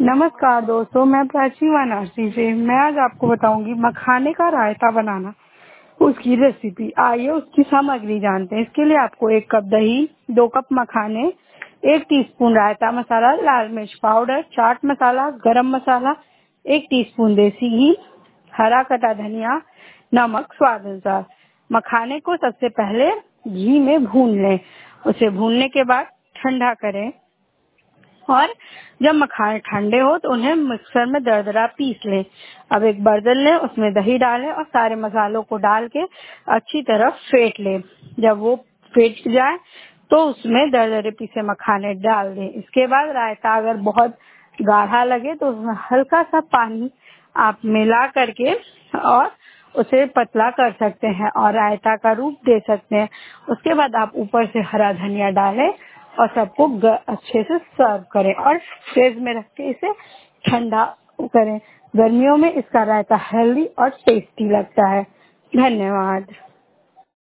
नमस्कार दोस्तों, मैं प्राची वाराणसी से। मैं आज आपको बताऊंगी मखाने का रायता बनाना, उसकी रेसिपी। आइए उसकी सामग्री जानते हैं। इसके लिए आपको 1 कप दही, 2 कप मखाने, 1 टीस्पून रायता मसाला, लाल मिर्च पाउडर, चाट मसाला, गरम मसाला, 1 टीस्पून देसी घी, हरा कटा धनिया, नमक स्वाद अनुसार। मखाने को सबसे पहले घी में भून लें। उसे भूनने के बाद ठंडा करें और जब मखाने ठंडे हो तो उन्हें मिक्सर में दरदरा पीस लें। अब एक बर्तन लें, उसमें दही डालें और सारे मसालों को डाल के अच्छी तरह फेंट लें। जब वो फेंट जाए तो उसमें दरदरे पीसे मखाने डाल दें। इसके बाद रायता अगर बहुत गाढ़ा लगे तो उसमें हल्का सा पानी आप मिला करके और उसे पतला कर सकते हैं और रायता का रूप दे सकते हैं। उसके बाद आप ऊपर से हरा धनिया डालें और सबको अच्छे से सर्व करें और फ्रिज में रख के इसे ठंडा करें। गर्मियों में इसका रायता हेल्दी और टेस्टी लगता है। धन्यवाद।